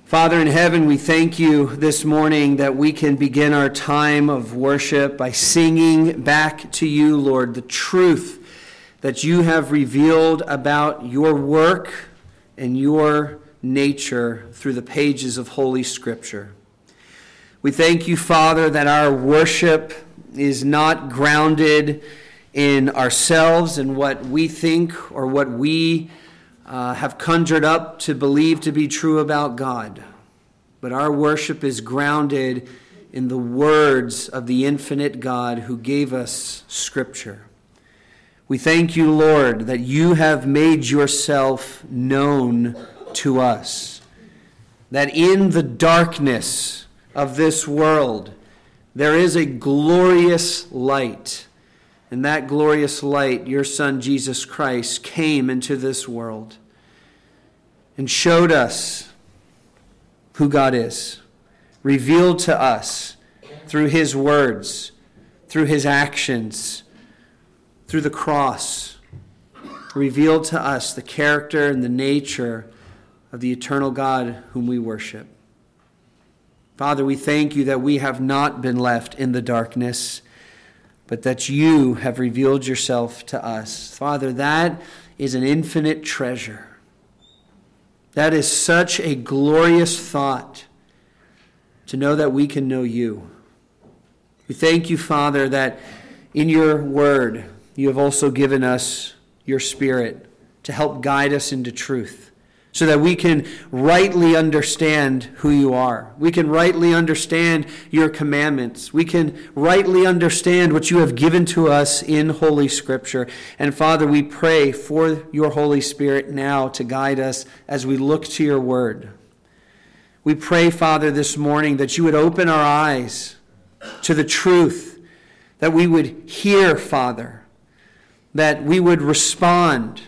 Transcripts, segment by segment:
Father in heaven, we thank you this morning that we can begin our time of worship by singing back to you, Lord, the truth that you have revealed about your work and your nature through the pages of Holy Scripture. We thank you, Father, that our worship is not grounded in ourselves and what we think or what we have conjured up to believe to be true about God. But our worship is grounded in the words of the infinite God who gave us Scripture. We thank you, Lord, that you have made yourself known to us. That in the darkness of this world, there is a glorious light. And that glorious light, your Son, Jesus Christ, came into this world and showed us who God is, revealed to us through his words, through his actions, through the cross, revealed to us the character and the nature of the eternal God whom we worship. Father, we thank you that we have not been left in the darkness, but that you have revealed yourself to us. Father, that is an infinite treasure. That is such a glorious thought to know that we can know you. We thank you, Father, that in your word you have also given us your Spirit to help guide us into truth, so that we can rightly understand who you are. We can rightly understand your commandments. We can rightly understand what you have given to us in Holy Scripture. And Father, we pray for your Holy Spirit now to guide us as we look to your word. We pray, Father, this morning that you would open our eyes to the truth, that we would hear, Father, that we would respond.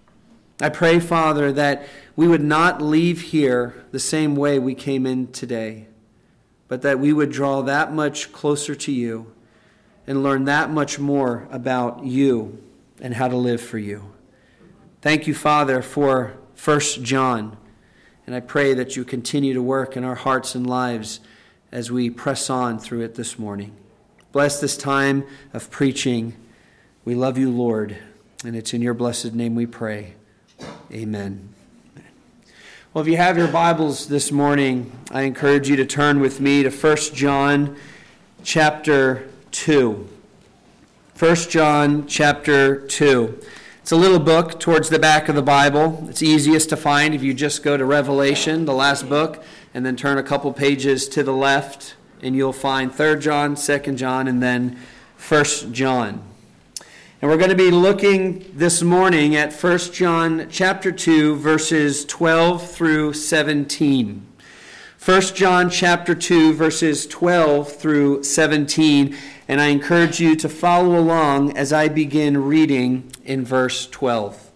I pray, Father, that we would not leave here the same way we came in today, but that we would draw that much closer to you and learn that much more about you and how to live for you. Thank you, Father, for 1 John, and I pray that you continue to work in our hearts and lives as we press on through it this morning. Bless this time of preaching. We love you, Lord, and it's in your blessed name we pray. Amen. Well, if you have your Bibles this morning, I encourage you to turn with me to 1 John chapter 2. 1 John chapter 2. It's a little book towards the back of the Bible. It's easiest to find if you just go to Revelation, the last book, and then turn a couple pages to the left, and you'll find 3 John, 2 John, and then 1 John. And we're going to be looking this morning at 1 John chapter 2, verses 12 through 17. 1 John chapter 2, verses 12 through 17. And I encourage you to follow along as I begin reading in verse 12.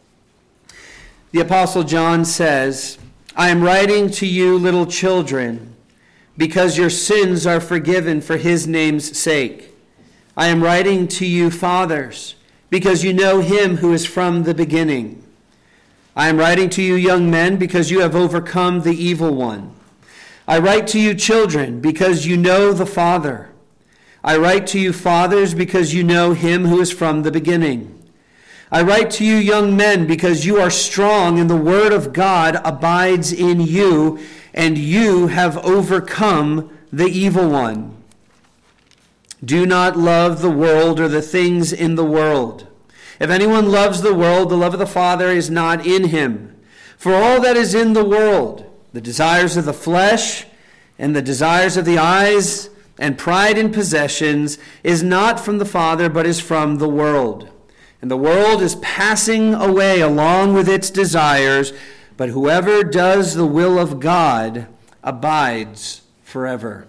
The Apostle John says, "I am writing to you, little children, because your sins are forgiven for his name's sake. I am writing to you, fathers, because you know him who is from the beginning. I am writing to you, young men, because you have overcome the evil one. I write to you, children, because you know the Father. I write to you, fathers, because you know him who is from the beginning. I write to you, young men, because you are strong and the word of God abides in you, and you have overcome the evil one. Do not love the world or the things in the world. If anyone loves the world, the love of the Father is not in him. For all that is in the world, the desires of the flesh and the desires of the eyes and pride in possessions, is not from the Father, but is from the world. And the world is passing away along with its desires, but whoever does the will of God abides forever."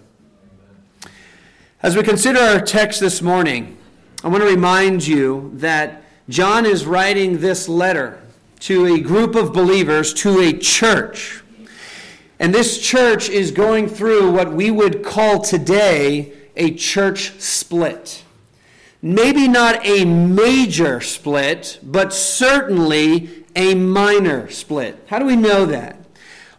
As we consider our text this morning, I want to remind you that John is writing this letter to a group of believers, to a church. And this church is going through what we would call today a church split. Maybe not a major split, but certainly a minor split. How do we know that?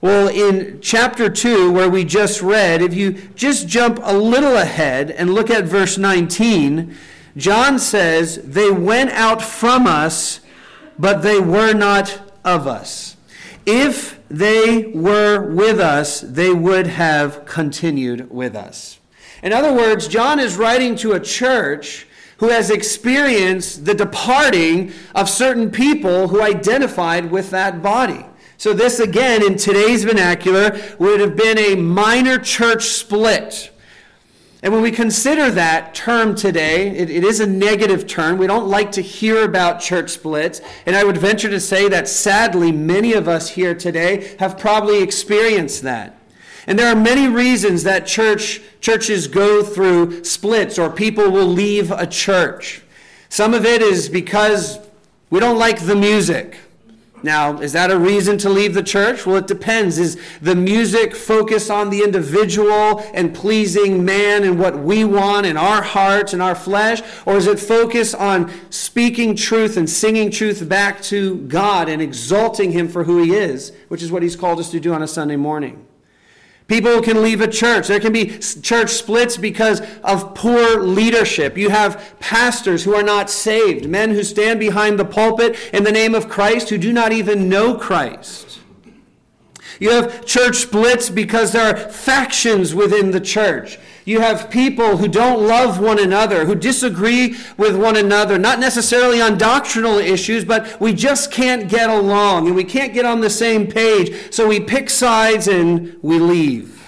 Well, in chapter 2, where we just read, if you just jump a little ahead and look at verse 19, John says, "They went out from us, but they were not of us. If they were with us, they would have continued with us." In other words, John is writing to a church who has experienced the departing of certain people who identified with that body. So this, again, in today's vernacular, would have been a minor church split. And when we consider that term today, it is a negative term. We don't like to hear about church splits. And I would venture to say that sadly, many of us here today have probably experienced that. And there are many reasons that churches go through splits, or people will leave a church. Some of it is because we don't like the music. Now, is that a reason to leave the church? Well, it depends. Is the music focused on the individual and pleasing man and what we want in our hearts and our flesh? Or is it focused on speaking truth and singing truth back to God and exalting him for who he is, which is what he's called us to do on a Sunday morning? People can leave a church. There can be church splits because of poor leadership. You have pastors who are not saved, men who stand behind the pulpit in the name of Christ who do not even know Christ. You have church splits because there are factions within the church. You have people who don't love one another, who disagree with one another, not necessarily on doctrinal issues, but we just can't get along and we can't get on the same page, so we pick sides and we leave.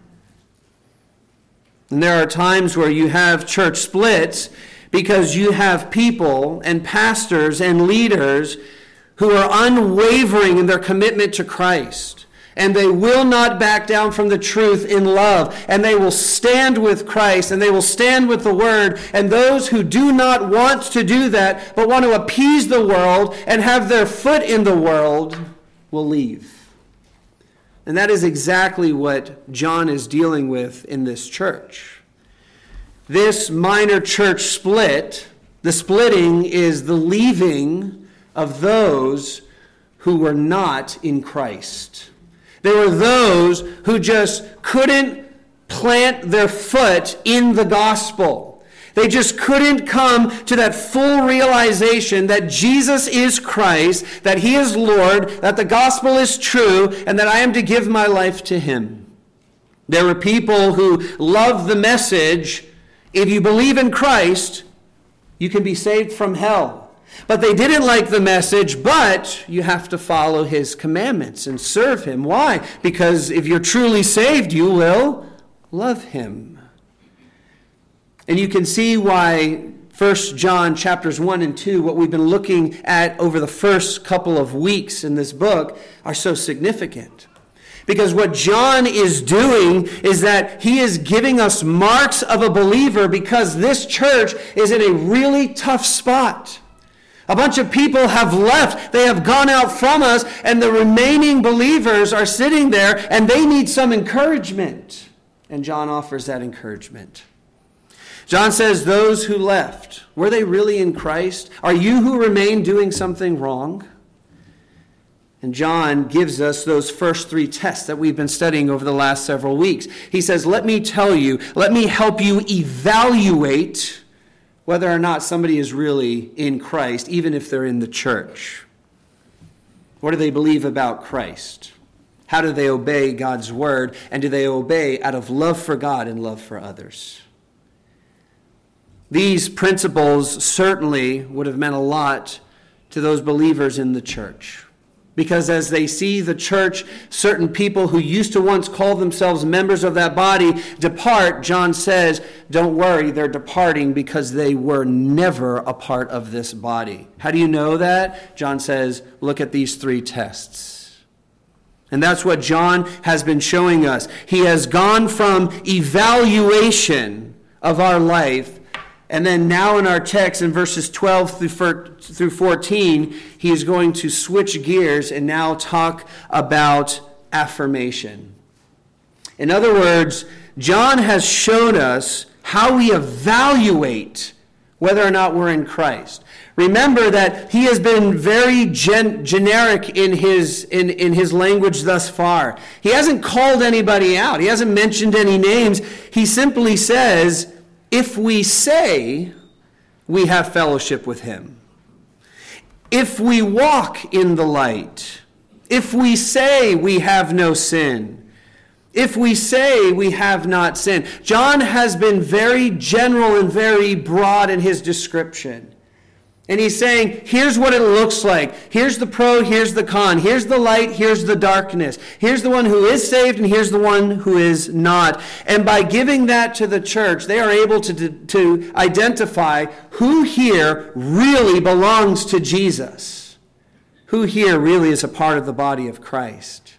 And there are times where you have church splits because you have people and pastors and leaders who are unwavering in their commitment to Christ. And they will not back down from the truth in love. And they will stand with Christ, and they will stand with the Word. And those who do not want to do that, but want to appease the world and have their foot in the world, will leave. And that is exactly what John is dealing with in this church. This minor church split, the splitting is the leaving of those who were not in Christ. There were those who just couldn't plant their foot in the gospel. They just couldn't come to that full realization that Jesus is Christ, that he is Lord, that the gospel is true, and that I am to give my life to him. There were people who loved the message, if you believe in Christ, you can be saved from hell. But they didn't like the message, but you have to follow his commandments and serve him. Why? Because if you're truly saved, you will love him. And you can see why 1 John chapters 1 and 2, what we've been looking at over the first couple of weeks in this book, are so significant. Because what John is doing is that he is giving us marks of a believer, because this church is in a really tough spot. A bunch of people have left. They have gone out from us, and the remaining believers are sitting there, and they need some encouragement. And John offers that encouragement. John says, those who left, were they really in Christ? Are you who remain doing something wrong? And John gives us those first three tests that we've been studying over the last several weeks. He says, let me tell you, let me help you evaluate whether or not somebody is really in Christ, even if they're in the church. What do they believe about Christ? How do they obey God's word? And do they obey out of love for God and love for others? These principles certainly would have meant a lot to those believers in the church. Because as they see the church, certain people who used to once call themselves members of that body depart, John says, don't worry, they're departing because they were never a part of this body. How do you know that? John says, look at these three tests. And that's what John has been showing us. He has gone from evaluation of our life, and then now in our text in verses 12 through 14, he is going to switch gears and now talk about affirmation. In other words, John has shown us how we evaluate whether or not we're in Christ. Remember that he has been very generic in his language thus far. He hasn't called anybody out. He hasn't mentioned any names. He simply says, if we say we have fellowship with him, if we walk in the light, if we say we have no sin, if we say we have not sinned. John has been very general and very broad in his description. And he's saying, here's what it looks like. Here's the pro, here's the con. Here's the light, here's the darkness. Here's the one who is saved, and here's the one who is not. And by giving that to the church, they are able to identify who here really belongs to Jesus. Who here really is a part of the body of Christ.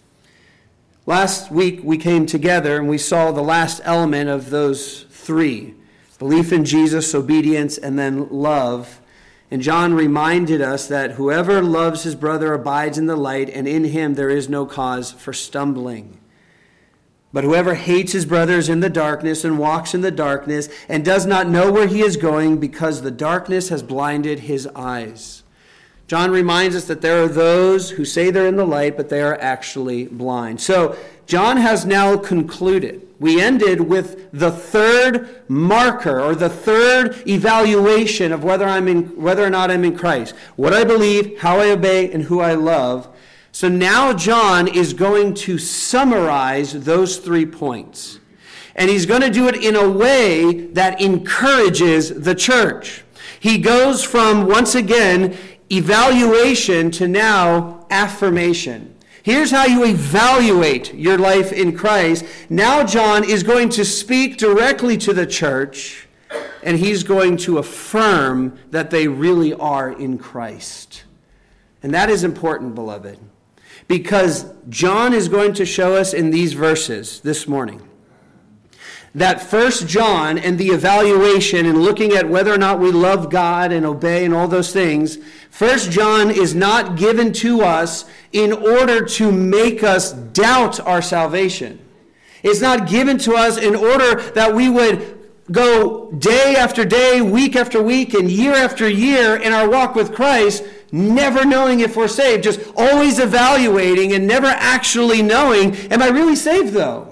Last week we came together and we saw the last element of those three. Belief in Jesus, obedience, and then love. And John reminded us that whoever loves his brother abides in the light, and in him there is no cause for stumbling. But whoever hates his brother is in the darkness and walks in the darkness and does not know where he is going because the darkness has blinded his eyes. John reminds us that there are those who say they're in the light, but they are actually blind. So John has now concluded. We ended with the third marker, or the third evaluation of whether or not I'm in Christ. What I believe, how I obey, and who I love. So now John is going to summarize those 3 points. And he's going to do it in a way that encourages the church. He goes from, once again, evaluation to now affirmation. Here's how you evaluate your life in Christ. Now John is going to speak directly to the church, and he's going to affirm that they really are in Christ. And that is important, beloved, because John is going to show us in these verses this morning that 1 John and the evaluation and looking at whether or not we love God and obey and all those things, 1 John is not given to us in order to make us doubt our salvation. It's not given to us in order that we would go day after day, week after week, and year after year in our walk with Christ, never knowing if we're saved, just always evaluating and never actually knowing, am I really saved though?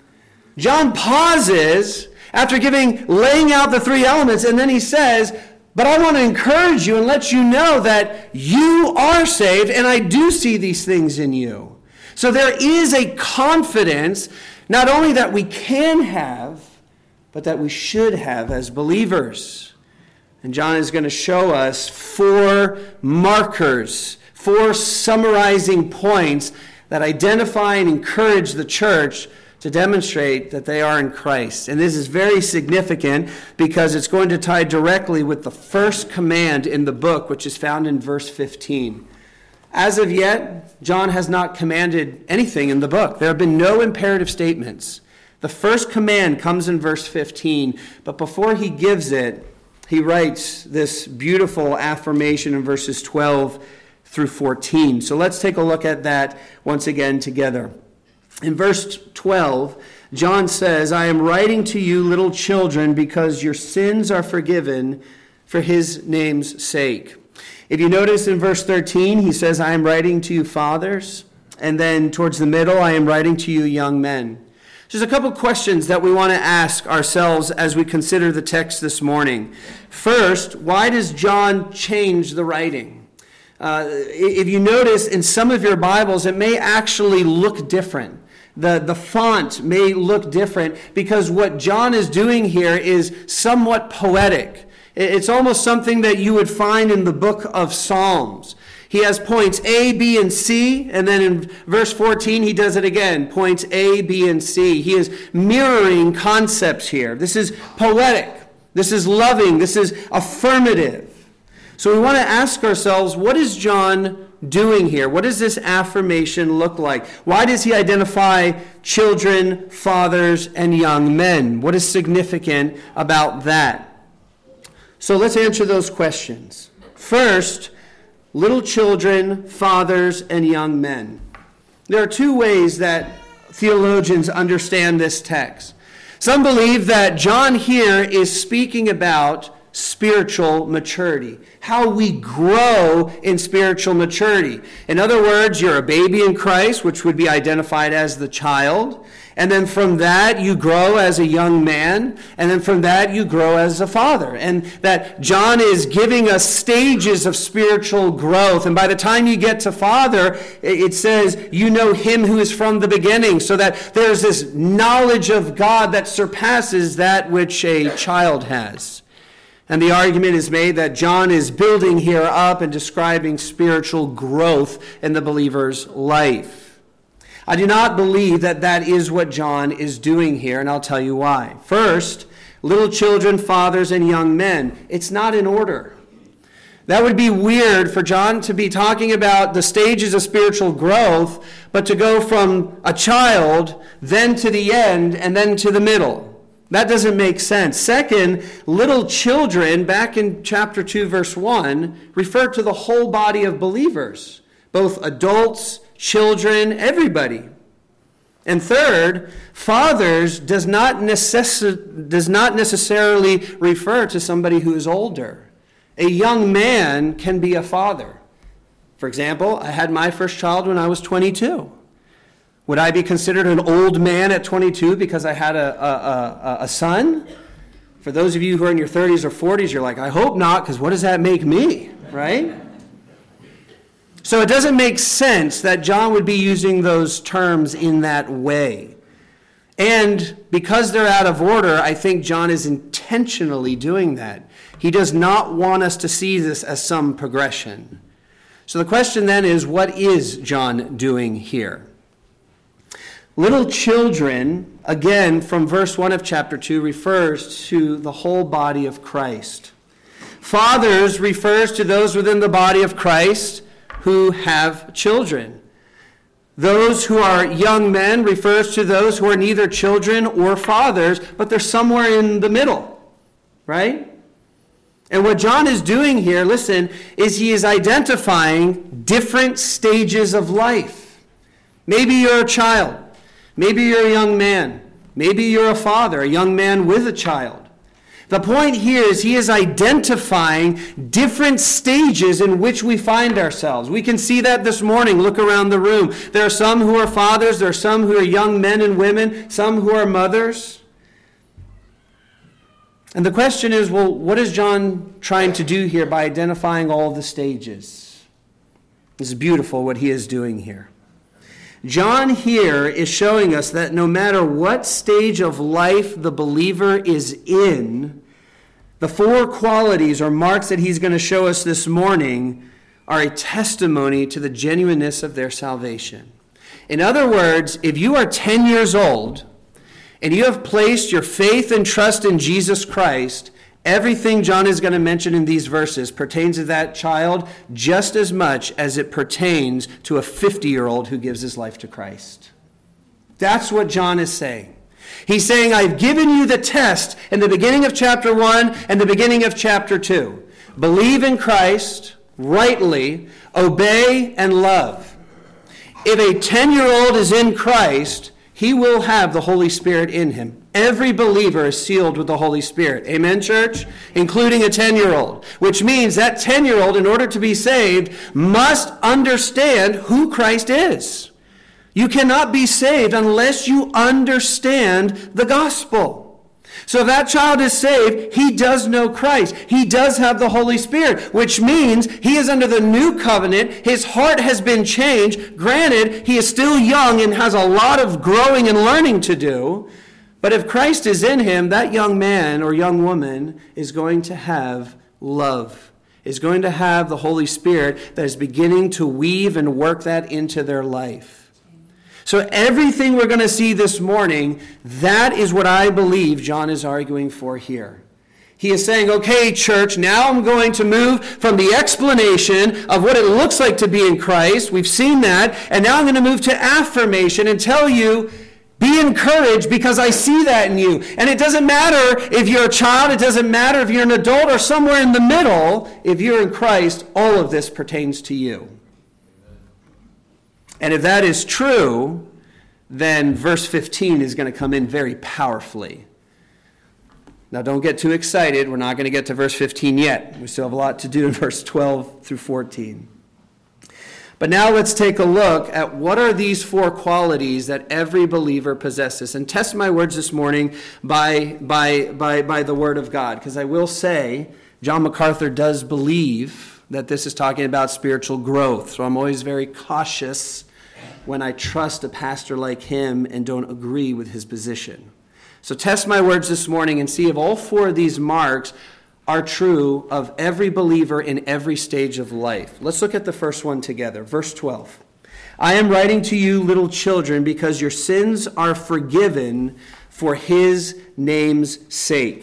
John pauses after laying out the 3 elements, and then he says, but I want to encourage you and let you know that you are saved, and I do see these things in you. So there is a confidence, not only that we can have, but that we should have as believers. And John is going to show us 4 markers, 4 summarizing points that identify and encourage the church to demonstrate that they are in Christ. And this is very significant because it's going to tie directly with the first command in the book, which is found in verse 15. As of yet, John has not commanded anything in the book. There have been no imperative statements. The first command comes in verse 15, but before he gives it, he writes this beautiful affirmation in verses 12 through 14. So let's take a look at that once again together. In verse 12, John says, I am writing to you, little children, because your sins are forgiven for his name's sake. If you notice in verse 13, he says, I am writing to you, fathers. And then towards the middle, I am writing to you, young men. There's a couple questions that we want to ask ourselves as we consider the text this morning. First, why does John change the writing? If you notice in some of your Bibles, it may actually look different. The font may look different because what John is doing here is somewhat poetic. It's almost something that you would find in the book of Psalms. He has points A, B, and C, and then in verse 14 he does it again, points A, B, and C. He is mirroring concepts here. This is poetic. This is loving. This is affirmative. So we want to ask ourselves, what is John doing here? What does this affirmation look like? Why does he identify children, fathers, and young men? What is significant about that? So let's answer those questions. First, little children, fathers, and young men. There are 2 ways that theologians understand this text. Some believe that John here is speaking about spiritual maturity, how we grow in spiritual maturity. In other words, you're a baby in Christ, which would be identified as the child. And then from that, you grow as a young man. And then from that, you grow as a father. And that John is giving us stages of spiritual growth. And by the time you get to father, it says, you know him who is from the beginning. So that there's this knowledge of God that surpasses that which a child has. And the argument is made that John is building here up and describing spiritual growth in the believer's life. I do not believe that that is what John is doing here, and I'll tell you why. First, little children, fathers, and young men. It's not in order. That would be weird for John to be talking about the stages of spiritual growth, but to go from a child, then to the end, and then to the middle. That doesn't make sense. Second, little children, back in chapter 2, verse 1, refer to the whole body of believers, both adults, children, everybody. And third, fathers does not necessarily refer to somebody who is older. A young man can be a father. For example, I had my first child when I was 22. Would I be considered an old man at 22 because I had a son? For those of you who are in your 30s or 40s, you're like, I hope not, because what does that make me, right? So it doesn't make sense that John would be using those terms in that way. And because they're out of order, I think John is intentionally doing that. He does not want us to see this as some progression. So the question then is, what is John doing here? Little children, again, from verse 1 of chapter 2, refers to the whole body of Christ. Fathers refers to those within the body of Christ who have children. Those who are young men refers to those who are neither children or fathers, but they're somewhere in the middle, right? And what John is doing here, listen, is he is identifying different stages of life. Maybe you're a child. Maybe you're a young man. Maybe you're a father, a young man with a child. The point here is he is identifying different stages in which we find ourselves. We can see that this morning. Look around the room. There are some who are fathers. There are some who are young men and women. Some who are mothers. And the question is, well, what is John trying to do here by identifying all the stages? This is beautiful what he is doing here. John here is showing us that no matter what stage of life the believer is in, the four qualities or marks that he's going to show us this morning are a testimony to the genuineness of their salvation. In other words, if you are 10 years old and you have placed your faith and trust in Jesus Christ, everything John is going to mention in these verses pertains to that child just as much as it pertains to a 50-year-old who gives his life to Christ. That's what John is saying. He's saying, I've given you the test in the beginning of chapter 1 and the beginning of chapter 2. Believe in Christ rightly, obey and love. If a 10-year-old is in Christ, he will have the Holy Spirit in him. Every believer is sealed with the Holy Spirit. Amen, church? Including a 10-year-old. Which means that 10-year-old, in order to be saved, must understand who Christ is. You cannot be saved unless you understand the gospel. So if that child is saved, he does know Christ. He does have the Holy Spirit, which means he is under the new covenant. His heart has been changed. Granted, he is still young and has a lot of growing and learning to do. But if Christ is in him, that young man or young woman is going to have love, is going to have the Holy Spirit that is beginning to weave and work that into their life. So everything we're going to see this morning, that is what I believe John is arguing for here. He is saying, okay, church, now I'm going to move from the explanation of what it looks like to be in Christ. We've seen that. And now I'm going to move to affirmation and tell you, be encouraged because I see that in you. And it doesn't matter if you're a child. It doesn't matter if you're an adult or somewhere in the middle. If you're in Christ, all of this pertains to you. And if that is true, then verse 15 is going to come in very powerfully. Now, don't get too excited. We're not going to get to verse 15 yet. We still have a lot to do in verse 12 through 14. But now let's take a look at what are these four qualities that every believer possesses. And test my words this morning by the word of God. Because I will say, John MacArthur does believe that this is talking about spiritual growth. So I'm always very cautious when I trust a pastor like him and don't agree with his position. So test my words this morning and see if all four of these marks are true of every believer in every stage of life. Let's look at the first one together. Verse 12. I am writing to you, little children, because your sins are forgiven for his name's sake.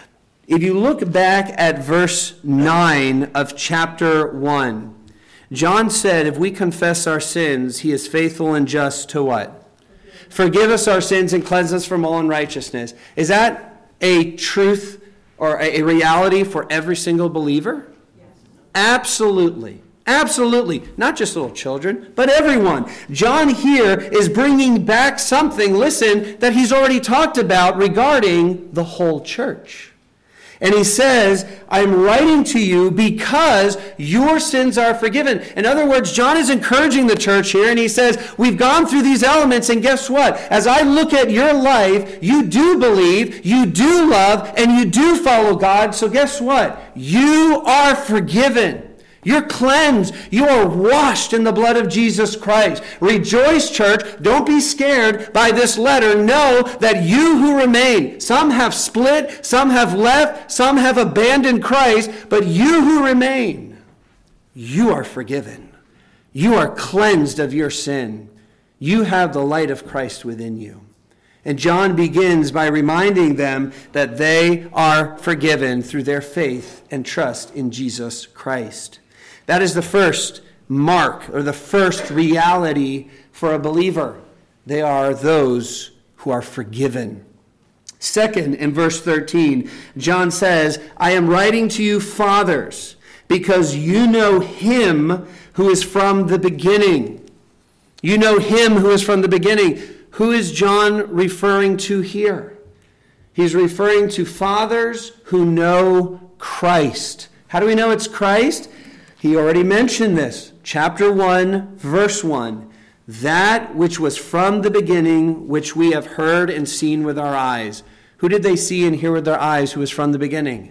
If you look back at verse 9 of chapter 1, John said, if we confess our sins, he is faithful and just to what? Forgive us our sins and cleanse us from all unrighteousness. Is that a truth or a reality for every single believer? Yes. Absolutely. Absolutely. Not just little children, but everyone. John here is bringing back something, listen, that he's already talked about regarding the whole church. And he says, I'm writing to you because your sins are forgiven. In other words, John is encouraging the church here, and he says, we've gone through these elements, and guess what? As I look at your life, you do believe, you do love, and you do follow God. So guess what? You are forgiven. You're cleansed. You are washed in the blood of Jesus Christ. Rejoice, church. Don't be scared by this letter. Know that you who remain, some have split, some have left, some have abandoned Christ, but you who remain, you are forgiven. You are cleansed of your sin. You have the light of Christ within you. And John begins by reminding them that they are forgiven through their faith and trust in Jesus Christ. That is the first mark or the first reality for a believer. They are those who are forgiven. Second, in verse 13, John says, I am writing to you, fathers, because you know him who is from the beginning. You know him who is from the beginning. Who is John referring to here? He's referring to fathers who know Christ. How do we know it's Christ? He already mentioned this. Chapter 1, verse 1. That which was from the beginning, which we have heard and seen with our eyes. Who did they see and hear with their eyes who was from the beginning?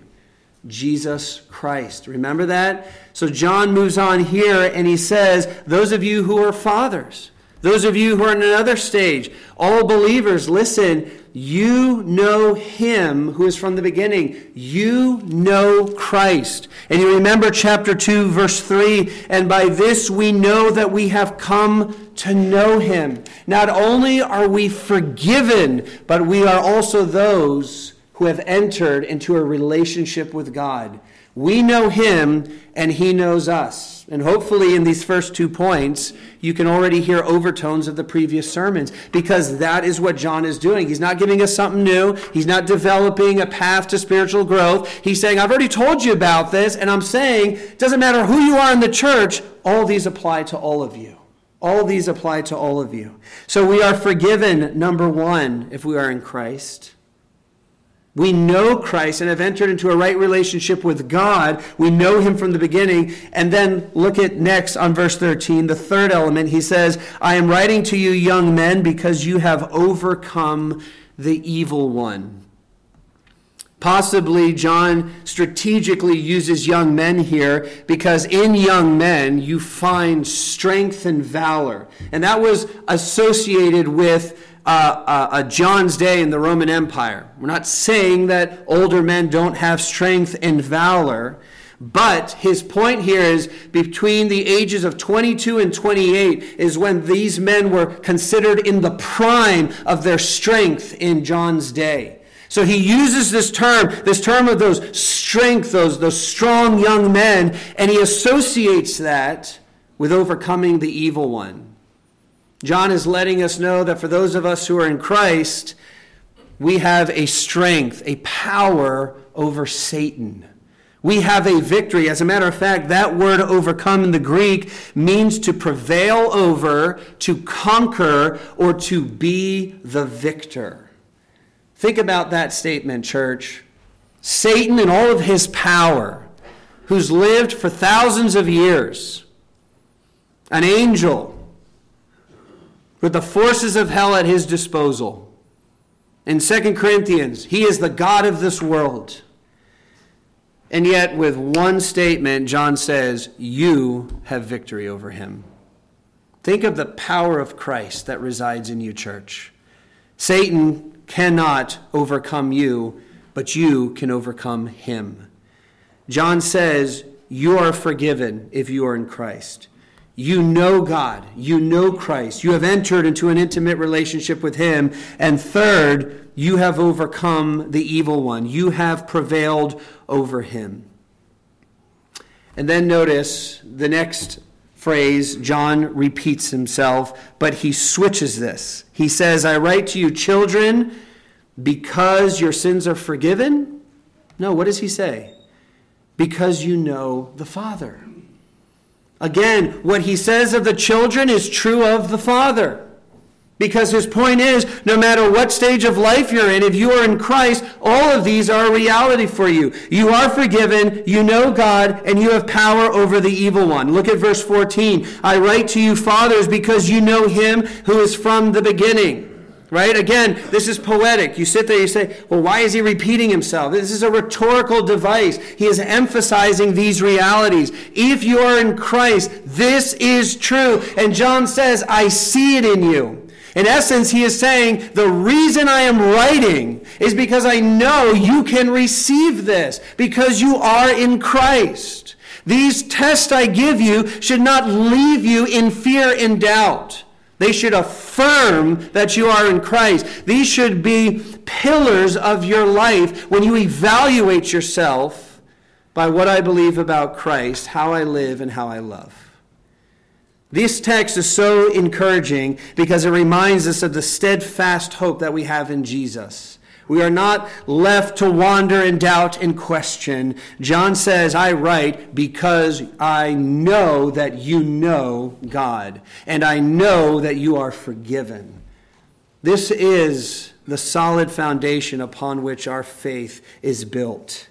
Jesus Christ. Remember that? So John moves on here and he says, those of you who are fathers, those of you who are in another stage, all believers, listen, you know him who is from the beginning. You know Christ. And you remember chapter 2, verse 3, and by this we know that we have come to know him. Not only are we forgiven, but we are also those who have entered into a relationship with God. We know him and he knows us. And hopefully in these first 2 points, you can already hear overtones of the previous sermons, because that is what John is doing. He's not giving us something new. He's not developing a path to spiritual growth. He's saying, I've already told you about this, and I'm saying, it doesn't matter who you are in the church, all these apply to all of you. All these apply to all of you. So we are forgiven, number one, if we are in Christ. We know Christ and have entered into a right relationship with God. We know him from the beginning. And then look at next on verse 13, the third element. He says, I am writing to you, young men, because you have overcome the evil one. Possibly John strategically uses young men here because in young men you find strength and valor. And that was associated with John's day in the Roman Empire. We're not saying that older men don't have strength and valor, but his point here is between the ages of 22 and 28 is when these men were considered in the prime of their strength in John's day. So he uses this term of those strength, those strong young men, and he associates that with overcoming the evil one. John is letting us know that for those of us who are in Christ, we have a strength, a power over Satan. We have a victory. As a matter of fact, that word overcome in the Greek means to prevail over, to conquer, or to be the victor. Think about that statement, church. Satan and all of his power, who's lived for thousands of years, an angel with the forces of hell at his disposal. In 2 Corinthians, he is the God of this world. And yet, with one statement, John says, you have victory over him. Think of the power of Christ that resides in you, church. Satan cannot overcome you, but you can overcome him. John says, you are forgiven if you are in Christ. You know God. You know Christ. You have entered into an intimate relationship with him. And third, you have overcome the evil one. You have prevailed over him. And then notice the next phrase. John repeats himself, but he switches this. He says, I write to you, children, because your sins are forgiven. No, what does he say? Because you know the Father. Again, what he says of the children is true of the Father. Because his point is, no matter what stage of life you're in, if you are in Christ, all of these are a reality for you. You are forgiven, you know God, and you have power over the evil one. Look at verse 14. I write to you, fathers, because you know him who is from the beginning. Right? Again, this is poetic. You sit there, you say, well, why is he repeating himself? This is a rhetorical device. He is emphasizing these realities. If you are in Christ, this is true. And John says, I see it in you. In essence, he is saying, the reason I am writing is because I know you can receive this, because you are in Christ. These tests I give you should not leave you in fear and doubt. They should affirm that you are in Christ. These should be pillars of your life when you evaluate yourself by what I believe about Christ, how I live, and how I love. This text is so encouraging because it reminds us of the steadfast hope that we have in Jesus. We are not left to wander in doubt and question. John says, I write because I know that you know God, and I know that you are forgiven. This is the solid foundation upon which our faith is built.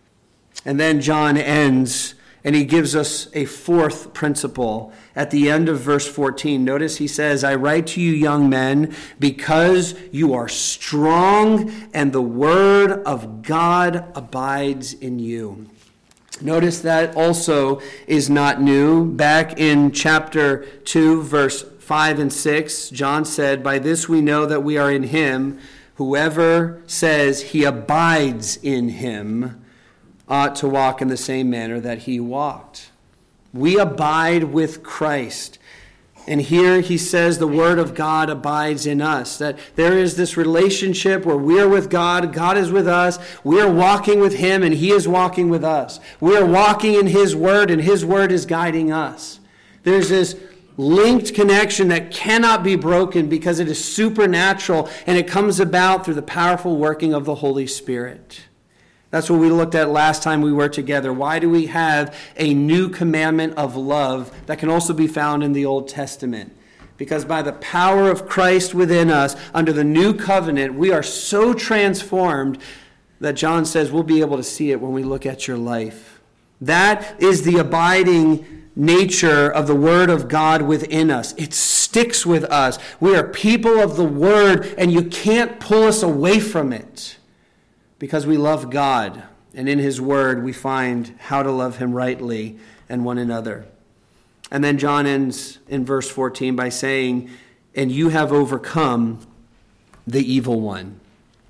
And then John ends, and he gives us a fourth principle at the end of verse 14. Notice he says, I write to you, young men, because you are strong and the word of God abides in you. Notice that also is not new. Back in chapter 2, verse 5 and 6, John said, by this we know that we are in him. Whoever says he abides in him ought to walk in the same manner that he walked. We abide with Christ. And here he says the word of God abides in us. That there is this relationship where we are with God, God is with us, we are walking with him, and he is walking with us. We are walking in his word, and his word is guiding us. There's this linked connection that cannot be broken because it is supernatural, and it comes about through the powerful working of the Holy Spirit. That's what we looked at last time we were together. Why do we have a new commandment of love that can also be found in the Old Testament? Because by the power of Christ within us, under the new covenant, we are so transformed that John says we'll be able to see it when we look at your life. That is the abiding nature of the Word of God within us. It sticks with us. We are people of the Word, and you can't pull us away from it. Because we love God, and in his word we find how to love him rightly and one another. And then John ends in verse 14 by saying, and you have overcome the evil one.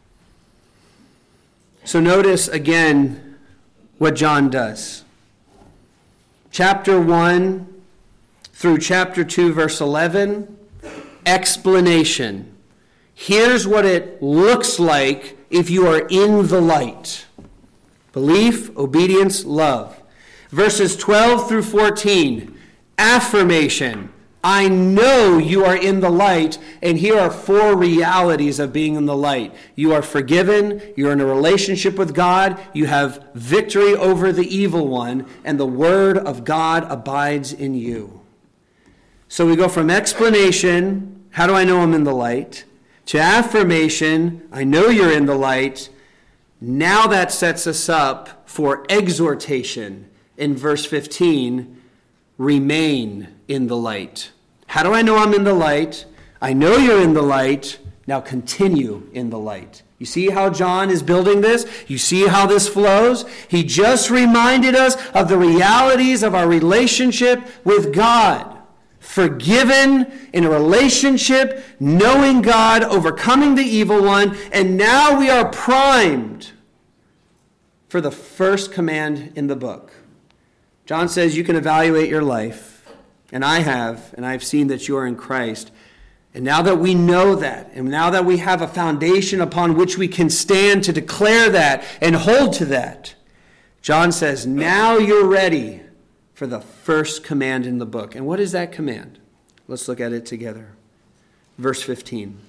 So notice again what John does. Chapter 1 through chapter 2, verse 11, explanation. Here's what it looks like if you are in the light. Belief, obedience, love. Verses 12 through 14, affirmation. I know you are in the light, and here are four realities of being in the light. You are forgiven, you're in a relationship with God, you have victory over the evil one, and the word of God abides in you. So we go from explanation, how do I know I'm in the light, to affirmation, I know you're in the light, Now that sets us up for exhortation in verse 15, remain in the light. How do I know I'm in the light? I know you're in the light. Now continue in the light. You see how John is building this? You see how this flows? He just reminded us of the realities of our relationship with God. Forgiven, in a relationship, knowing God, overcoming the evil one, and now we are primed for the first command in the book. John says you can evaluate your life, and I have, and I've seen that you are in Christ. And now that we know that, and now that we have a foundation upon which we can stand to declare that and hold to that, John says, now you're ready for the first command in the book. And what is that command? Let's look at it together. Verse 15.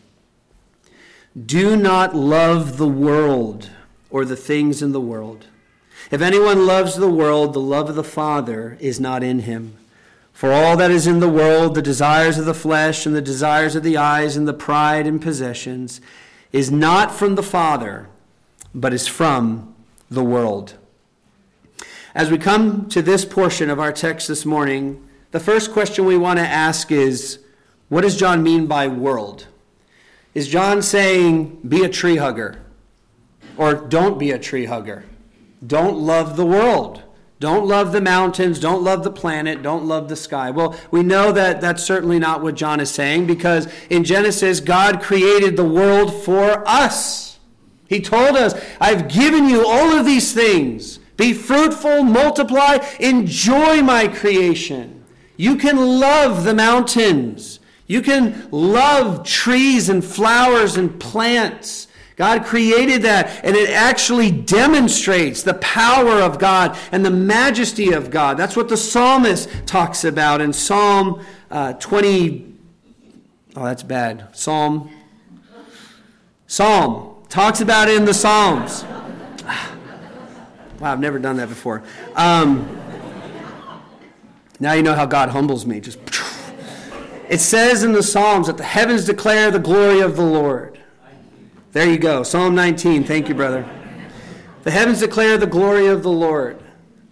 Do not love the world or the things in the world. If anyone loves the world, the love of the Father is not in him. For all that is in the world, the desires of the flesh and the desires of the eyes and the pride and possessions, is not from the Father, but is from the world. As we come to this portion of our text this morning, the first question we want to ask is, what does John mean by world? Is John saying, be a tree hugger? Or don't be a tree hugger? Don't love the world. Don't love the mountains, don't love the planet, don't love the sky. Well, we know that that's certainly not what John is saying, because in Genesis, God created the world for us. He told us, I've given you all of these things. Be fruitful, multiply, enjoy my creation. You can love the mountains. You can love trees and flowers and plants. God created that, and it actually demonstrates the power of God and the majesty of God. That's what the psalmist talks about in Psalm 20. Oh, that's bad. Psalm talks about it in the Psalms. Wow, I've never done that before. Now you know how God humbles me. Just it says in the Psalms that the heavens declare the glory of the Lord. There you go. Psalm 19. Thank you, brother. The heavens declare the glory of the Lord.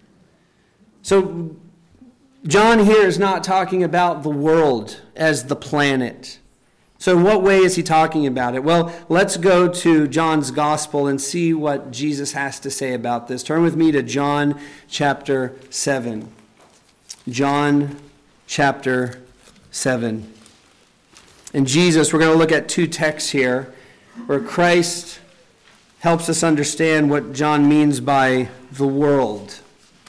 So John here is not talking about the world as the planet. So in what way is he talking about it? Well, let's go to John's gospel and see what Jesus has to say about this. Turn with me to John chapter 7. John chapter 7. And Jesus, we're going to look at two texts here where Christ helps us understand what John means by the world.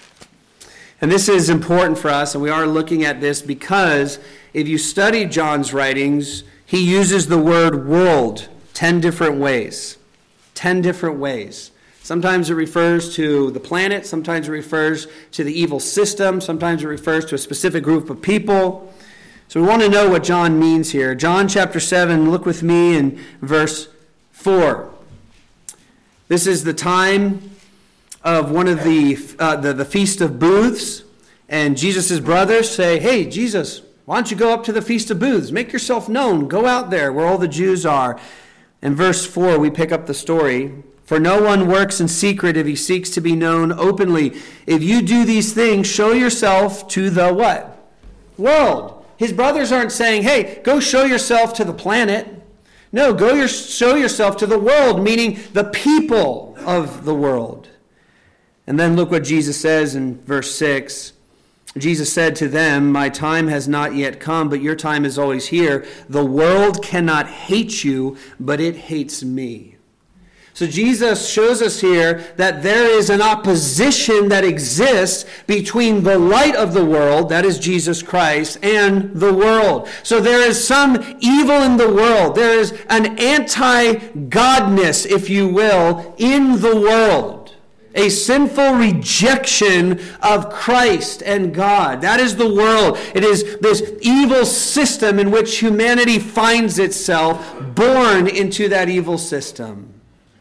And this is important for us, and we are looking at this because if you study John's writings, he uses the word world 10 different ways. 10 different ways. Sometimes it refers to the planet, sometimes it refers to the evil system, sometimes it refers to a specific group of people. So we want to know what John means here. John chapter 7, look with me in verse 4. This is the time of one of the Feast of Booths, and Jesus' brothers say, hey, Jesus, why don't you go up to the Feast of Booths? Make yourself known. Go out there where all the Jews are. In verse 4, we pick up the story. For no one works in secret if he seeks to be known openly. If you do these things, show yourself to the what? World. His brothers aren't saying, hey, go show yourself to the planet. No, show yourself to the world, meaning the people of the world. And then look what Jesus says in verse 6. Jesus said to them, my time has not yet come, but your time is always here. The world cannot hate you, but it hates me. So Jesus shows us here that there is an opposition that exists between the light of the world, that is Jesus Christ, and the world. So there is some evil in the world. There is an anti-godness, if you will, in the world. A sinful rejection of Christ and God. That is the world. It is this evil system in which humanity finds itself, born into that evil system.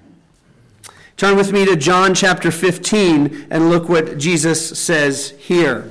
Turn with me to John chapter 15 and look what Jesus says here.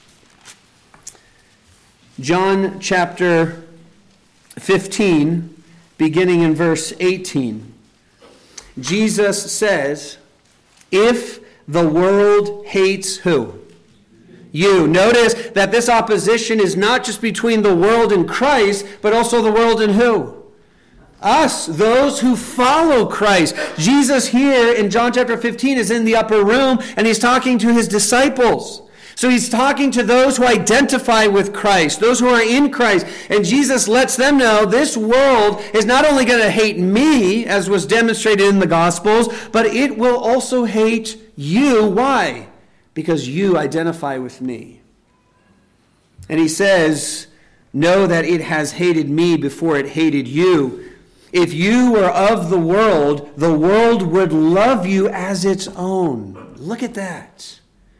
John chapter 15, beginning in verse 18. Jesus says, if the world hates who? You. Notice that this opposition is not just between the world and Christ, but also the world and who? Us, those who follow Christ. Jesus here in John chapter 15 is in the upper room, and he's talking to his disciples. So he's talking to those who identify with Christ, those who are in Christ. And Jesus lets them know this world is not only going to hate me, as was demonstrated in the Gospels, but it will also hate you. Why? Because you identify with me. And he says, know that it has hated me before it hated you. If you were of the world would love you as its own. Look at that.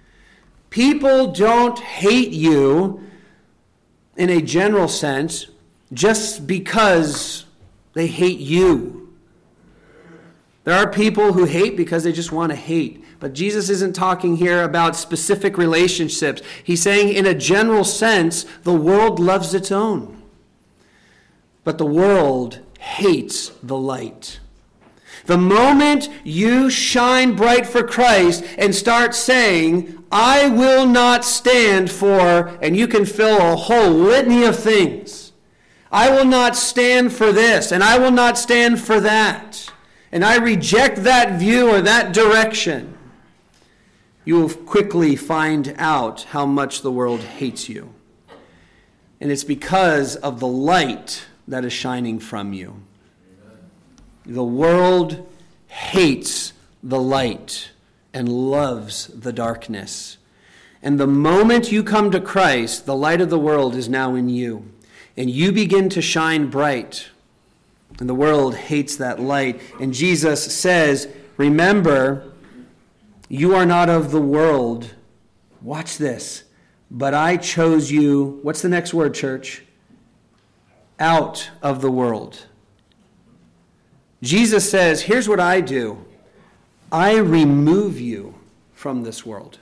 People don't hate you in a general sense just because they hate you. There are people who hate because they just want to hate. But Jesus isn't talking here about specific relationships. He's saying in a general sense, the world loves its own. But the world hates the light. The moment you shine bright for Christ and start saying, I will not stand for, and you can fill a whole litany of things. I will not stand for this, and I will not stand for that. And I reject that view or that direction. You will quickly find out how much the world hates you. And it's because of the light that is shining from you. The world hates the light and loves the darkness. And the moment you come to Christ, the light of the world is now in you. And you begin to shine bright. And the world hates that light. And Jesus says, remember, you are not of the world. Watch this. But I chose you, what's the next word, church? Out of the world. Jesus says, here's what I do. I remove you from this world.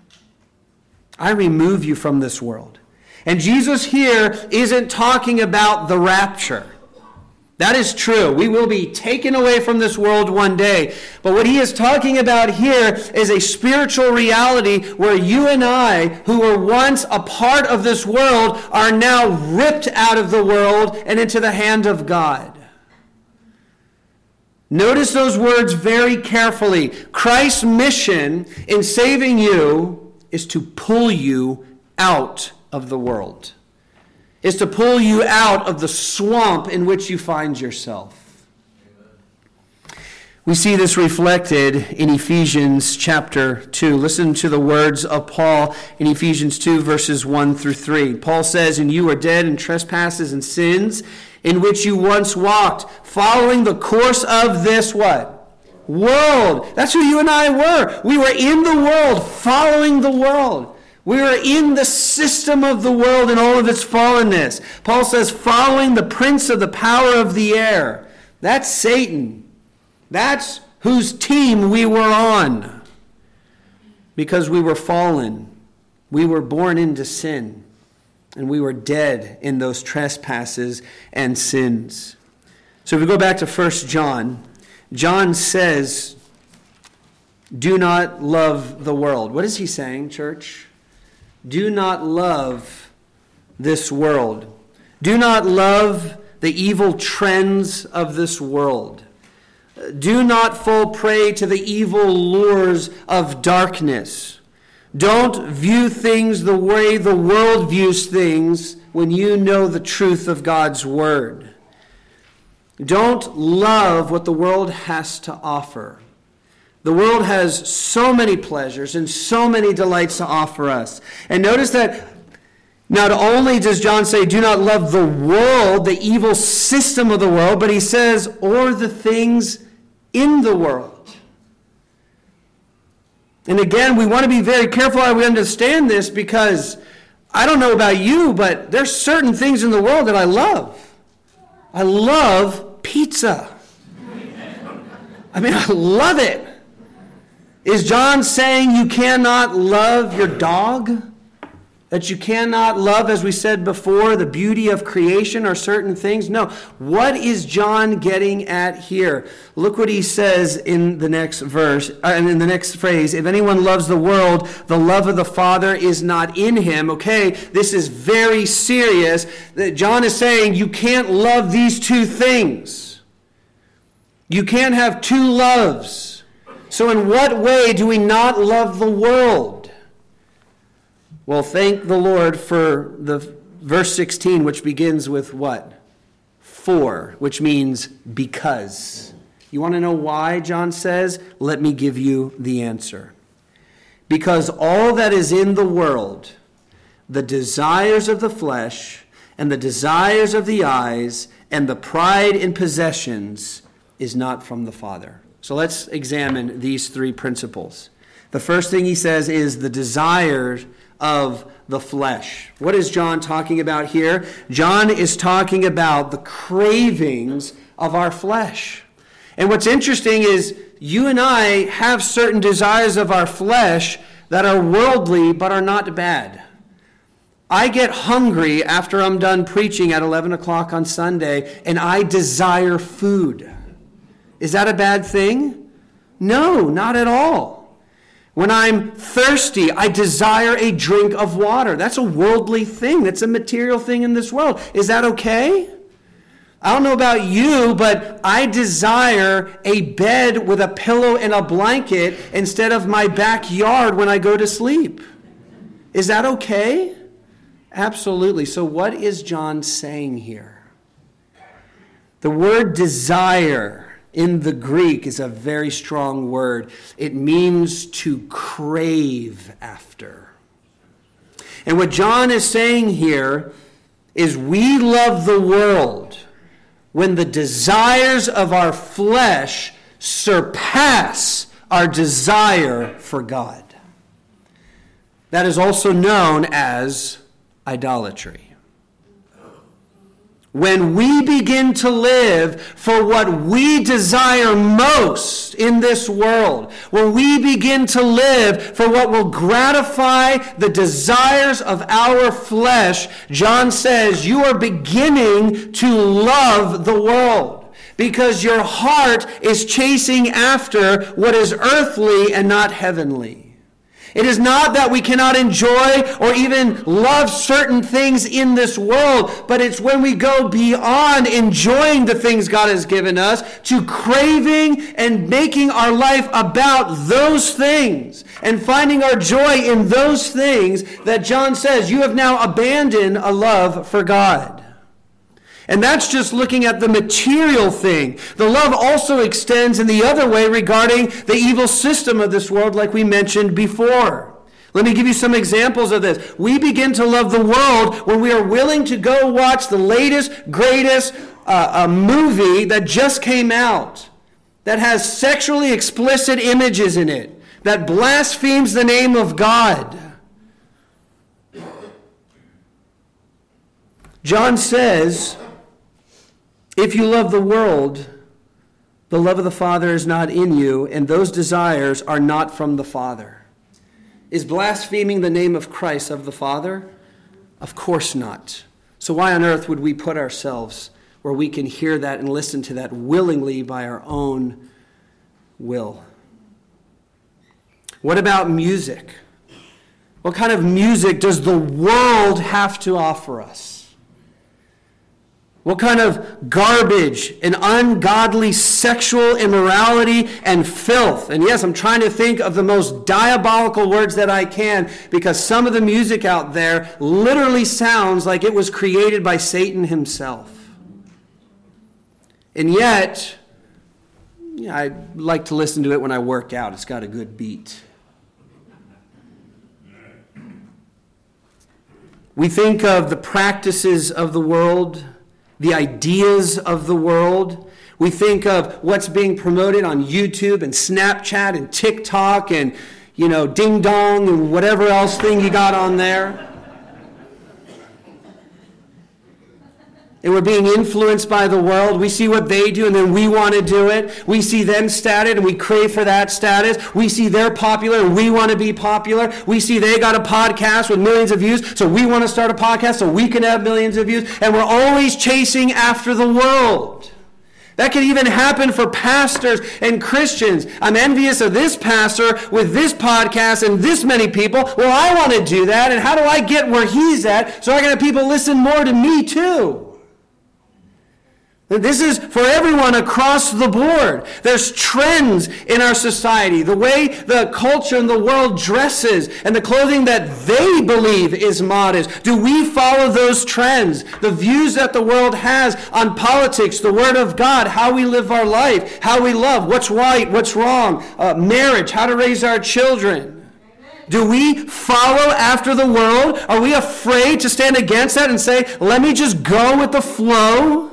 I remove you from this world. And Jesus here isn't talking about the rapture. That is true. We will be taken away from this world one day. But what he is talking about here is a spiritual reality where you and I, who were once a part of this world, are now ripped out of the world and into the hand of God. Notice those words very carefully. Christ's mission in saving you is to pull you out of the world. Is to pull you out of the swamp in which you find yourself. We see this reflected in Ephesians chapter 2. Listen to the words of Paul in Ephesians 2, verses 1 through 3. Paul says, and you are dead in trespasses and sins, in which you once walked, following the course of this what? World. That's who you and I were. We were in the world, following the world. We were in the system of the world and all of its fallenness. Paul says, following the prince of the power of the air. That's Satan. That's whose team we were on. Because we were fallen. We were born into sin. And we were dead in those trespasses and sins. So if we go back to 1 John, John says, do not love the world. What is he saying, church? Do not love this world. Do not love the evil trends of this world. Do not fall prey to the evil lures of darkness. Don't view things the way the world views things when you know the truth of God's word. Don't love what the world has to offer. The world has so many pleasures and so many delights to offer us. And notice that not only does John say, do not love the world, the evil system of the world, but he says, or the things in the world. And again, we want to be very careful how we understand this, because I don't know about you, but there's certain things in the world that I love. I love pizza. I mean, I love it. Is John saying you cannot love your dog That you cannot love, as we said before, the beauty of creation or certain things? No. What is John getting at here? Look what he says in the next verse, and in the next phrase. If anyone loves the world, the love of the Father is not in him. Okay, this is very serious. John is saying you can't love these two things. You can't have two loves. So in what way do we not love the world? Well, thank the Lord for the verse 16, which begins with what? For, which means because. You want to know why, John says? Let me give you the answer. Because all that is in the world, the desires of the flesh and the desires of the eyes and the pride in possessions is not from the Father. So let's examine these three principles. The first thing he says is the desires of the flesh. What is John talking about here? John is talking about the cravings of our flesh. And what's interesting is you and I have certain desires of our flesh that are worldly but are not bad. I get hungry after I'm done preaching at 11 o'clock on Sunday, and I desire food. Is that a bad thing? No, not at all. When I'm thirsty, I desire a drink of water. That's a worldly thing. That's a material thing in this world. Is that okay? I don't know about you, but I desire a bed with a pillow and a blanket instead of my backyard when I go to sleep. Is that okay? Absolutely. So what is John saying here? The word desire in the Greek is a very strong word. It means to crave after. And what John is saying here is we love the world when the desires of our flesh surpass our desire for God. That is also known as idolatry. When we begin to live for what we desire most in this world, when we begin to live for what will gratify the desires of our flesh, John says you are beginning to love the world because your heart is chasing after what is earthly and not heavenly. It is not that we cannot enjoy or even love certain things in this world, but it's when we go beyond enjoying the things God has given us to craving and making our life about those things and finding our joy in those things that John says you have now abandoned a love for God. And that's just looking at the material thing. The love also extends in the other way regarding the evil system of this world, like we mentioned before. Let me give you some examples of this. We begin to love the world when we are willing to go watch the latest, greatest movie that just came out, that has sexually explicit images in it, that blasphemes the name of God. John says, if you love the world, the love of the Father is not in you, and those desires are not from the Father. Is blaspheming the name of Christ of the Father? Of course not. So why on earth would we put ourselves where we can hear that and listen to that willingly by our own will? What about music? What kind of music does the world have to offer us? What kind of garbage and ungodly sexual immorality and filth? And yes, I'm trying to think of the most diabolical words that I can, because some of the music out there literally sounds like it was created by Satan himself. And yet, I like to listen to it when I work out. It's got a good beat. We think of the practices of the world, the ideas of the world. We think of what's being promoted on YouTube and Snapchat and TikTok and, Ding Dong and whatever else thing you got on there. and we're being influenced by the world. We see what they do and then we want to do it. We see them status and we crave for that status. We see they're popular and we want to be popular. We see they got a podcast with millions of views, so we want to start a podcast so we can have millions of views. And we're always chasing after the world. That can even happen for pastors and Christians. I'm envious of this pastor with this podcast and this many people. Well, I want to do that, and how do I get where he's at so I can have people listen more to me too? This is for everyone across the board. There's trends in our society, the way the culture and the world dresses, and the clothing that they believe is modest. Do we follow those trends? The views that the world has on politics, the Word of God, how we live our life, how we love, what's right, what's wrong, marriage, how to raise our children. Do we follow after the world? Are we afraid to stand against that and say, let me just go with the flow?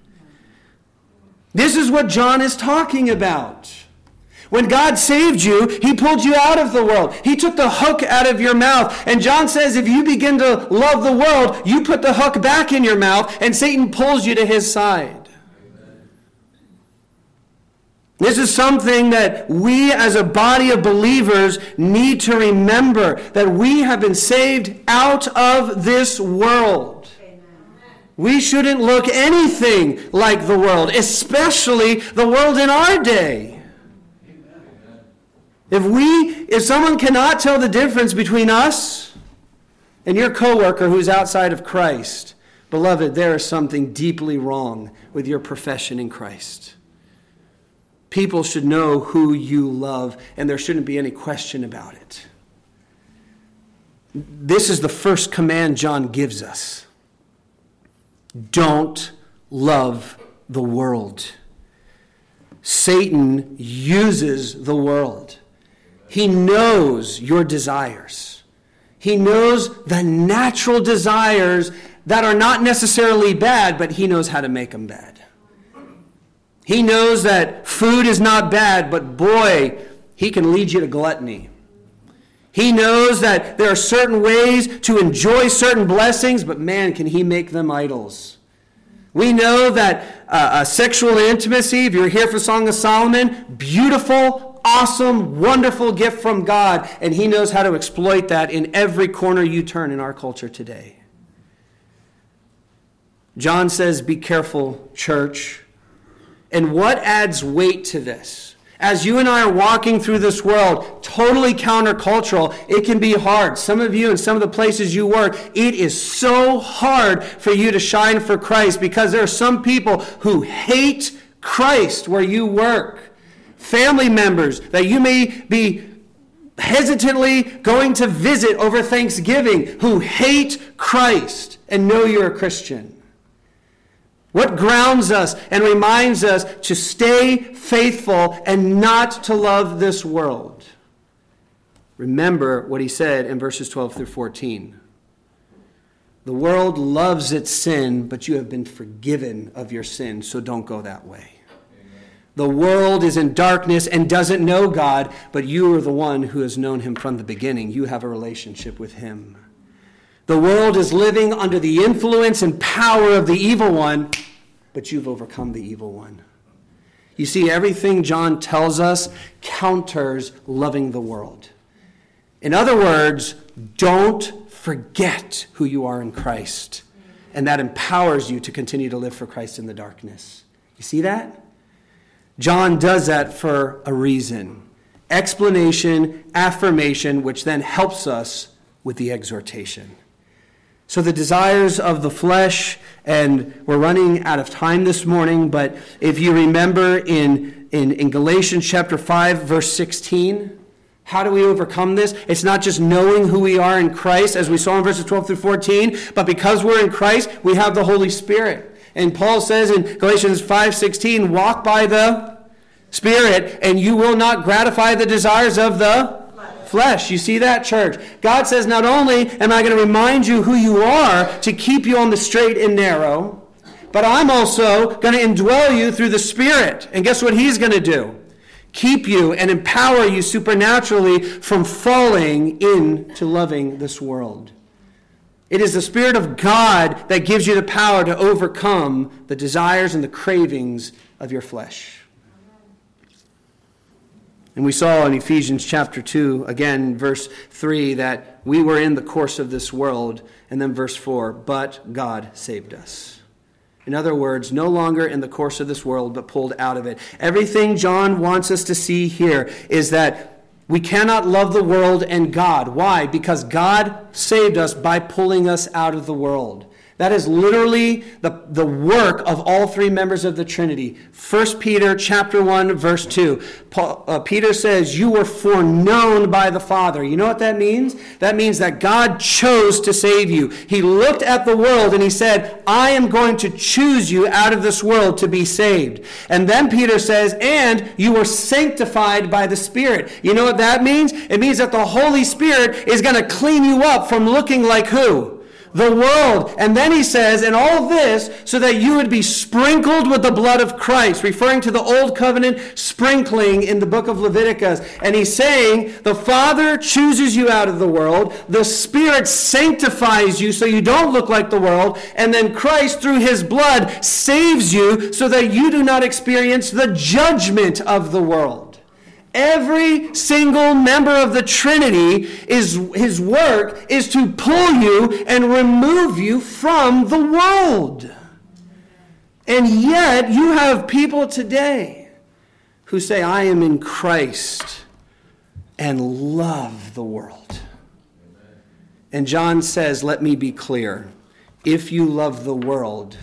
This is what John is talking about. When God saved you, he pulled you out of the world. He took the hook out of your mouth. And John says if you begin to love the world, you put the hook back in your mouth and Satan pulls you to his side. Amen. This is something that we as a body of believers need to remember, that we have been saved out of this world. We shouldn't look anything like the world, especially the world in our day. If someone cannot tell the difference between us and your coworker who's outside of Christ, beloved, there is something deeply wrong with your profession in Christ. People should know who you love, and there shouldn't be any question about it. This is the first command John gives us. Don't love the world. Satan uses the world. He knows your desires. He knows the natural desires that are not necessarily bad, but he knows how to make them bad. He knows that food is not bad, but boy, he can lead you to gluttony. He knows that there are certain ways to enjoy certain blessings, but man, can he make them idols. We know that sexual intimacy, if you're here for Song of Solomon, beautiful, awesome, wonderful gift from God, and he knows how to exploit that in every corner you turn in our culture today. John says, be careful, church. And what adds weight to this? As you and I are walking through this world, totally countercultural, it can be hard. Some of you in some of the places you work, it is so hard for you to shine for Christ because there are some people who hate Christ where you work. Family members that you may be hesitantly going to visit over Thanksgiving who hate Christ and know you're a Christian. What grounds us and reminds us to stay faithful and not to love this world? Remember what he said in verses 12 through 14. The world loves its sin, but you have been forgiven of your sin, so don't go that way. Amen. The world is in darkness and doesn't know God, but you are the one who has known him from the beginning. You have a relationship with him. The world is living under the influence and power of the evil one, but you've overcome the evil one. You see, everything John tells us counters loving the world. In other words, don't forget who you are in Christ. And that empowers you to continue to live for Christ in the darkness. You see that? John does that for a reason. Explanation, affirmation, which then helps us with the exhortation. So the desires of the flesh, and we're running out of time this morning, but if you remember in Galatians chapter 5, verse 16, how do we overcome this? It's not just knowing who we are in Christ, as we saw in verses 12 through 14, but because we're in Christ, we have the Holy Spirit. And Paul says in Galatians 5:16, walk by the Spirit, and you will not gratify the desires of the flesh. You see that, church? God says, not only am I going to remind you who you are to keep you on the straight and narrow, but I'm also going to indwell you through the Spirit. And guess what he's going to do? Keep you and empower you supernaturally from falling into loving this world. It is the Spirit of God that gives you the power to overcome the desires and the cravings of your flesh. And we saw in Ephesians chapter 2, again, verse 3, that we were in the course of this world. And then verse 4, but God saved us. In other words, no longer in the course of this world, but pulled out of it. Everything John wants us to see here is that we cannot love the world and God. Why? Because God saved us by pulling us out of the world. That is literally the work of all three members of the Trinity. 1 Peter chapter 1, verse 2. Peter says, you were foreknown by the Father. You know what that means? That means that God chose to save you. He looked at the world and he said, I am going to choose you out of this world to be saved. And then Peter says, and you were sanctified by the Spirit. You know what that means? It means that the Holy Spirit is going to clean you up from looking like who? The world. And then he says, and all this so that you would be sprinkled with the blood of Christ, referring to the old covenant sprinkling in the book of Leviticus. And he's saying the Father chooses you out of the world, the Spirit sanctifies you so you don't look like the world, and then Christ through his blood saves you so that you do not experience the judgment of the world. Every single member of the Trinity, his work is to pull you and remove you from the world. And yet you have people today who say, I am in Christ and love the world. And John says, let me be clear. If you love the world,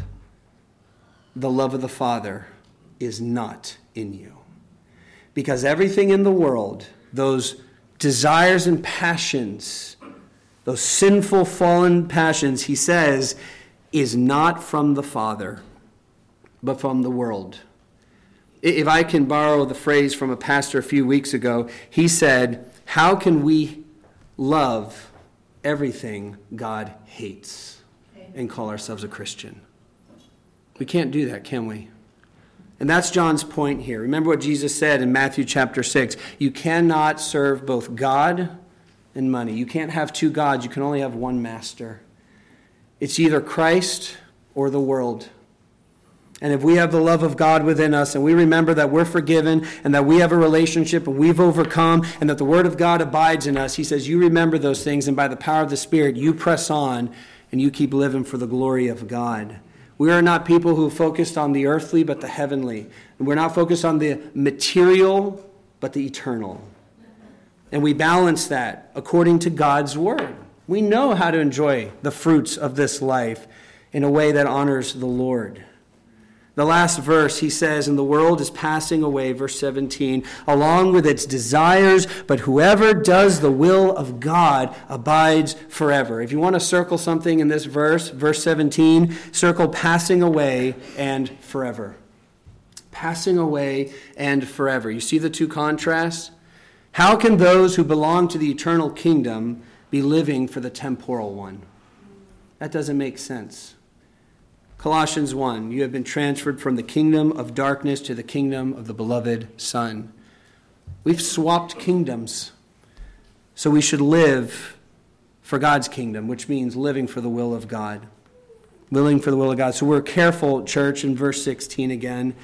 the love of the Father is not in you. Because everything in the world, those desires and passions, those sinful fallen passions, he says, is not from the Father, but from the world. If I can borrow the phrase from a pastor a few weeks ago, he said, how can we love everything God hates and call ourselves a Christian? We can't do that, can we? And that's John's point here. Remember what Jesus said in Matthew chapter 6. You cannot serve both God and money. You can't have two gods. You can only have one master. It's either Christ or the world. And if we have the love of God within us and we remember that we're forgiven and that we have a relationship and we've overcome and that the word of God abides in us, he says, you remember those things and by the power of the Spirit, you press on and you keep living for the glory of God. We are not people who are focused on the earthly, but the heavenly. And we're not focused on the material, but the eternal. And we balance that according to God's word. We know how to enjoy the fruits of this life in a way that honors the Lord. The last verse, he says, and the world is passing away, verse 17, along with its desires, but whoever does the will of God abides forever. If you want to circle something in this verse, verse 17, circle passing away and forever. Passing away and forever. You see the two contrasts? How can those who belong to the eternal kingdom be living for the temporal one? That doesn't make sense. Colossians 1, you have been transferred from the kingdom of darkness to the kingdom of the beloved Son. We've swapped kingdoms. So we should live for God's kingdom, which means living for the will of God. Living for the will of God. So we're careful, church, in verse 16 again,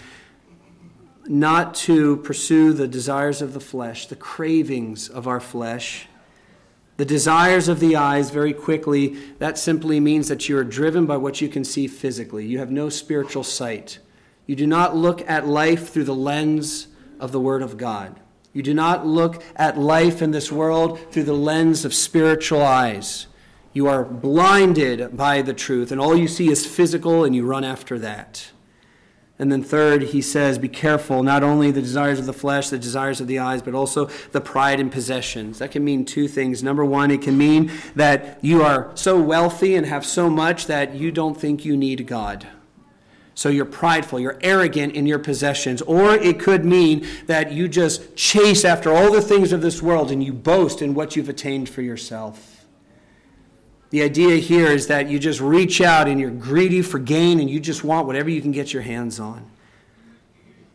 not to pursue the desires of the flesh, the cravings of our flesh. The desires of the eyes, very quickly, that simply means that you are driven by what you can see physically. You have no spiritual sight. You do not look at life through the lens of the Word of God. You do not look at life in this world through the lens of spiritual eyes. You are blinded by the truth, and all you see is physical, and you run after that. And then third, he says, be careful, not only the desires of the flesh, the desires of the eyes, but also the pride in possessions. That can mean two things. Number one, it can mean that you are so wealthy and have so much that you don't think you need God. So you're prideful, you're arrogant in your possessions. Or it could mean that you just chase after all the things of this world and you boast in what you've attained for yourself. The idea here is that you just reach out and you're greedy for gain and you just want whatever you can get your hands on.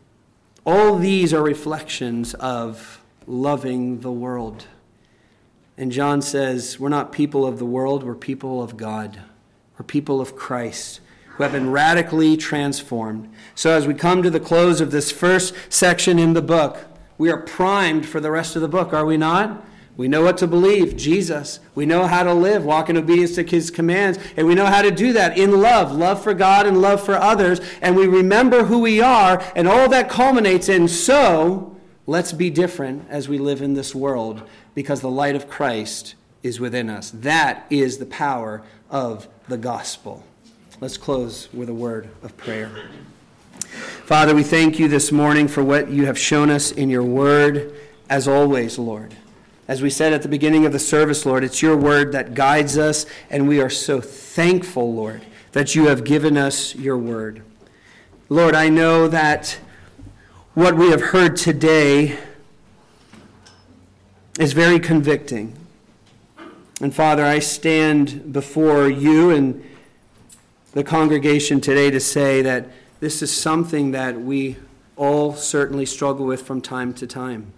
All these are reflections of loving the world. And John says, we're not people of the world, we're people of God. We're people of Christ who have been radically transformed. So as we come to the close of this first section in the book, we are primed for the rest of the book, are we not? We know what to believe, Jesus. We know how to live, walk in obedience to his commands, and we know how to do that in love for God and love for others, and we remember who we are, and all that culminates in, so let's be different as we live in this world, because the light of Christ is within us. That is the power of the gospel. Let's close with a word of prayer. Father, we thank you this morning for what you have shown us in your word, as always, Lord. As we said at the beginning of the service, Lord, it's your word that guides us, and we are so thankful, Lord, that you have given us your word. Lord, I know that what we have heard today is very convicting. And Father, I stand before you and the congregation today to say that this is something that we all certainly struggle with from time to time.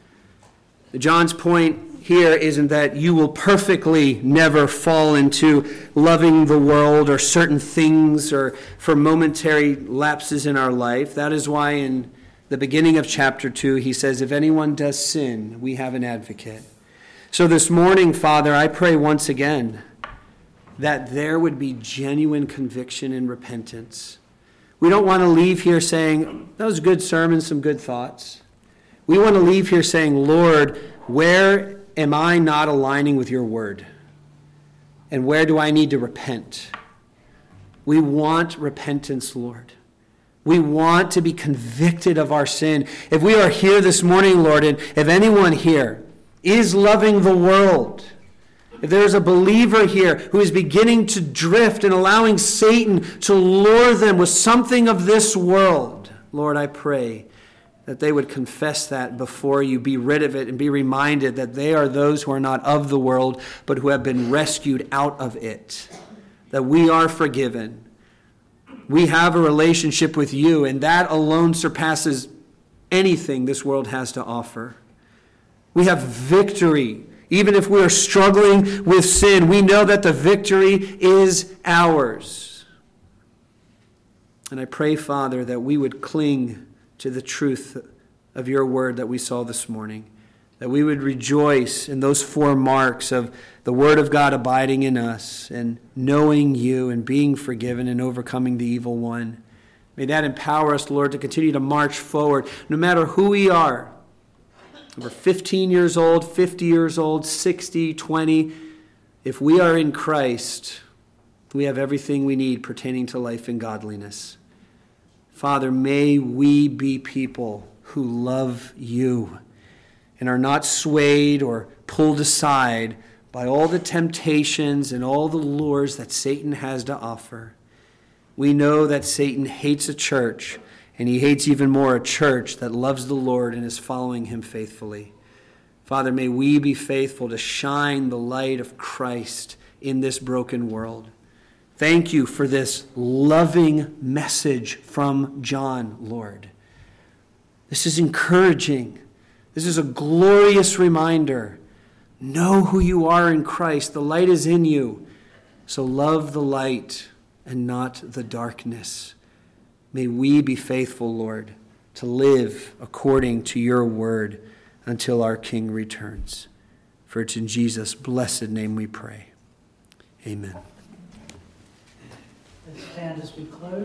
John's point here isn't that you will perfectly never fall into loving the world or certain things or for momentary lapses in our life. That is why in the beginning of chapter 2, he says, if anyone does sin, we have an advocate. So this morning, Father, I pray once again that there would be genuine conviction and repentance. We don't want to leave here saying, that was a good sermon, some good thoughts. We want to leave here saying, Lord, where am I not aligning with your word? And where do I need to repent? We want repentance, Lord. We want to be convicted of our sin. If we are here this morning, Lord, and if anyone here is loving the world, if there is a believer here who is beginning to drift and allowing Satan to lure them with something of this world, Lord, I pray that they would confess that before you, be rid of it, and be reminded that they are those who are not of the world, but who have been rescued out of it, that we are forgiven. We have a relationship with you, and that alone surpasses anything this world has to offer. We have victory. Even if we are struggling with sin, we know that the victory is ours. And I pray, Father, that we would cling to the truth of your word that we saw this morning, that we would rejoice in those 4 marks of the word of God abiding in us and knowing you and being forgiven and overcoming the evil one. May that empower us, Lord, to continue to march forward, no matter who we are. We're 15 years old, 50 years old, 60, 20. If we are in Christ, we have everything we need pertaining to life and godliness. Father, may we be people who love you and are not swayed or pulled aside by all the temptations and all the lures that Satan has to offer. We know that Satan hates a church, and he hates even more a church that loves the Lord and is following him faithfully. Father, may we be faithful to shine the light of Christ in this broken world. Thank you for this loving message from John, Lord. This is encouraging. This is a glorious reminder. Know who you are in Christ. The light is in you. So love the light and not the darkness. May we be faithful, Lord, to live according to your word until our King returns. For it's in Jesus' blessed name we pray. Amen. Let's stand as we close.